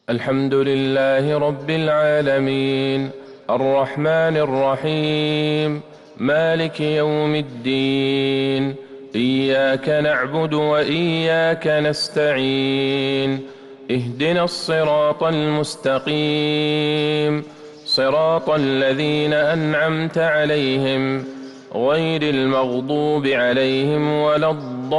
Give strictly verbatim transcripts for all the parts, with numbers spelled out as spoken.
الحمد لله رب العالمين، الرحمن الرحيم، مالك يوم الدين. إياك نعبد وإياك نستعين، اهدنا الصراط المستقيم، صراط الذين أنعمت عليهم غير المغضوب عليهم ولا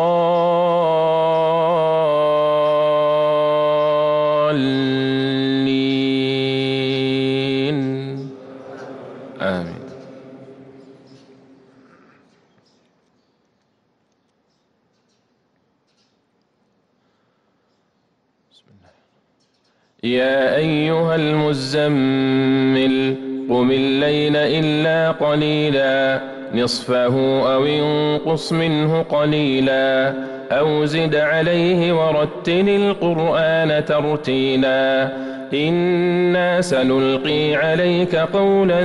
الضالين. آمين. بسم الله. يا أيها المزمل قم الليل إلا قليلا نصفه أو انقص منه قليلا أو زد عليه ورتل القرآن ترتيلا إنا سنلقي عليك قولا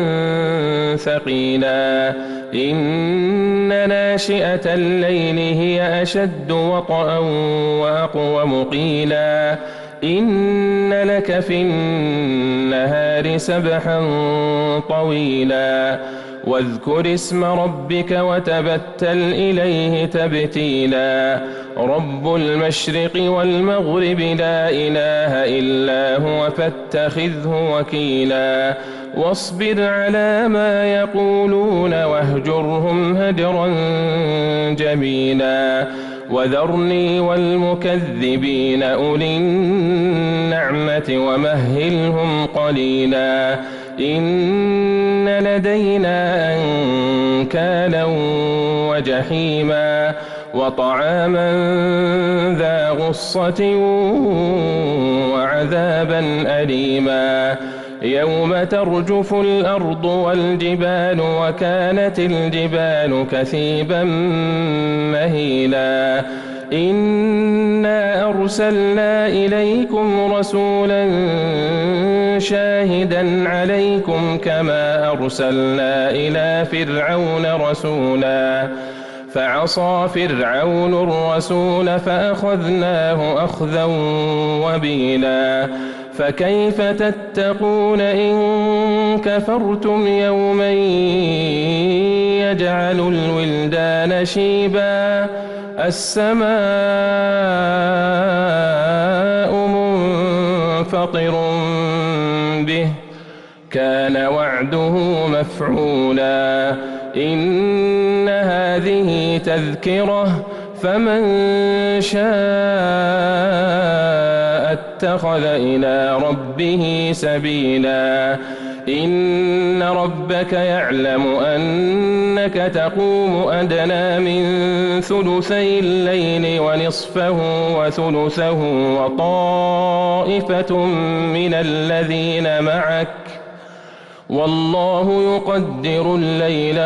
ثقيلا إن ناشئة الليل هي أشد وطئا وأقوم قيلا إن لك في النهار سبحا طويلا واذكر اسم ربك وتبتل إليه تبتيلا رب المشرق والمغرب لا إله إلا هو فاتخذه وكيلا واصبر على ما يقولون واهجرهم هجرا جميلا وذرني والمكذبين أولي النعمة ومهلهم قليلا إن لدينا أنكالا وجحيما وطعاما ذا غصة وعذابا أليما يوم ترجف الأرض والجبال وكانت الجبال كثيبا مهيلا إنا أرسلنا إليكم رسولا شاهدا عليكم كما أرسلنا إلى فرعون رسولا فعصى فرعون الرسول فأخذناه أخذا وبيلا فكيف تتقون إن كفرتم يوما يجعل الولدان شيبا السماء منفطر به كان وعده مفعولا إن هذه تذكرة فمن شاء اتخذ إلى ربه سبيلا إن ربك يعلم أنك تقوم أدنى من ثلثي الليل ونصفه وثلثه وطائفة من الذين معك والله يقدر الليل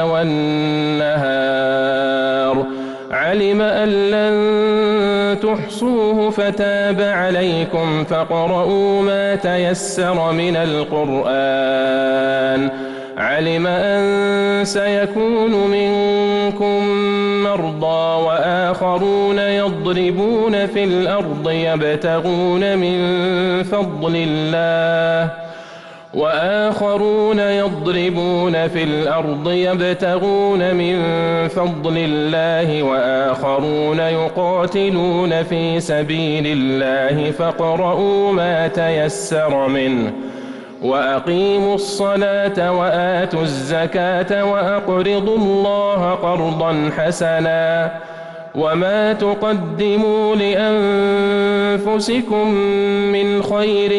والنهار علم أن لن تحصوه فتاب عليكم فاقرؤوا ما تيسر من القرآن علم أن سيكون منكم مرضى وآخرون يضربون في الأرض يبتغون من فضل الله وآخرون يضربون في الأرض يبتغون من فضل الله وآخرون يقاتلون في سبيل الله فاقرؤوا ما تيسر منه وأقيموا الصلاة وآتوا الزكاة وأقرضوا الله قرضا حسنا وما تقدموا لأنفسكم من خير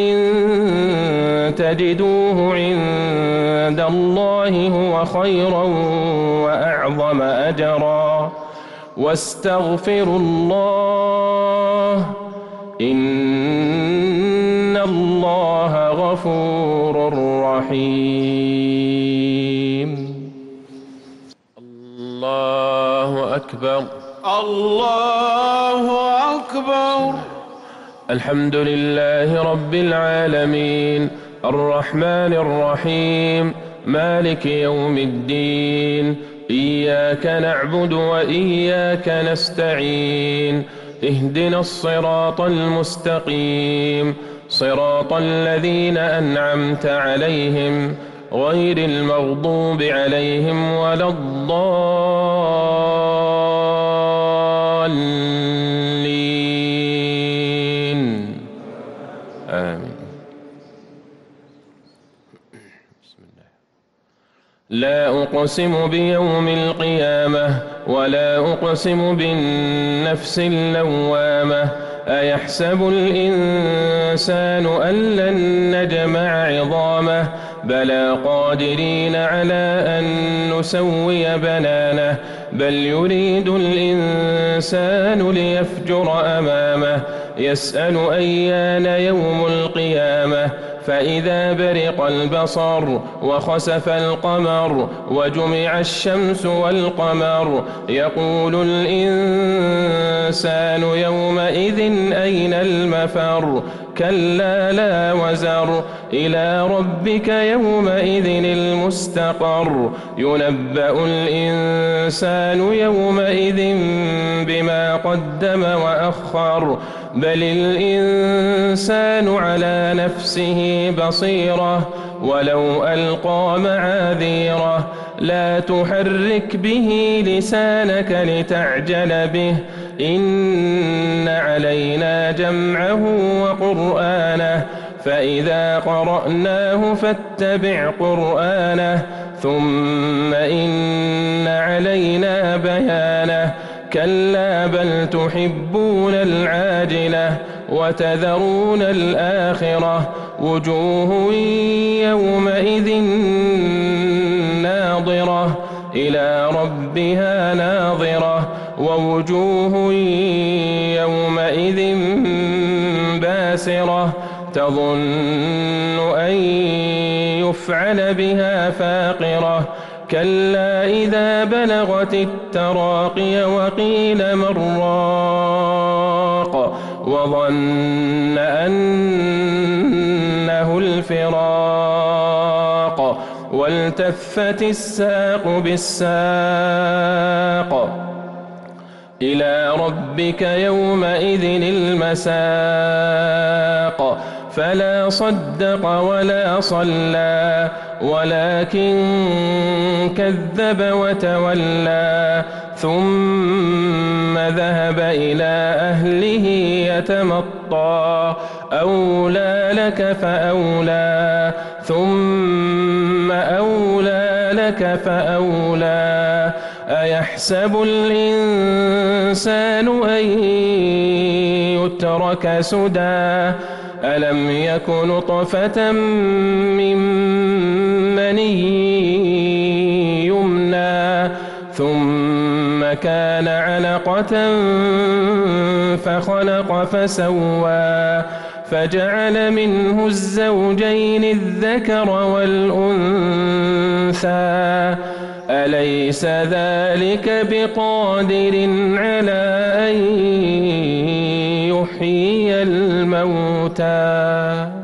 تجدوه عند الله هو خيرا وأعظم أجرا واستغفروا الله إن الله غفور رحيم. الله أكبر. الله أكبر. الحمد لله رب العالمين، الرحمن الرحيم، مالك يوم الدين. إياك نعبد وإياك نستعين، اهدنا الصراط المستقيم، صراط الذين أنعمت عليهم غير المغضوب عليهم ولا الضالين آمين. بسم الله. لا أقسم بيوم القيامة ولا أقسم بالنفس اللوامة أيحسب الإنسان أن لن نجمع عظامه بلى قادرين على أن نسوي بنانه بل يريد الإنسان ليفجر أمامه يسأل أيان يوم القيامة فإذا برق البصر وخسف القمر وجمع الشمس والقمر يقول الإنسان يومئذ أين المفر كلا لا وزر إلى ربك يومئذ المستقر ينبأ الإنسان يومئذ بما قدم وأخر بل الإنسان على نفسه بصيرة ولو ألقى معاذيره لا تحرك به لسانك لتعجل به إن علينا جمعه وقرآنه فإذا قرأناه فاتبع قرآنه ثم إن علينا بيانه كلا بل تحبون العاجلة وتذرون الآخرة وجوه يومئذ ناظرة إلى ربها ناظرة ووجوه يومئذ باسرة تظن أن يفعل بها فاقرة كلا إذا بلغت التراقي وقيل من راق وظن أنه الفراق والتفت الساق بالساق إلى ربك يومئذ المساق فلا صدق ولا صلى ولكن كذب وتولى ثم ذهب إلى أهله يتمطى أولى لك فأولى ثم أولى لك فأولى أيحسب الإنسان أن يترك سدى ألم يك نطفة من مني يمنى ثم كان علقة فخلق فسوى فجعل منه الزوجين الذكر والأنثى أليس ذلك بقادر على أن يحيي الموتى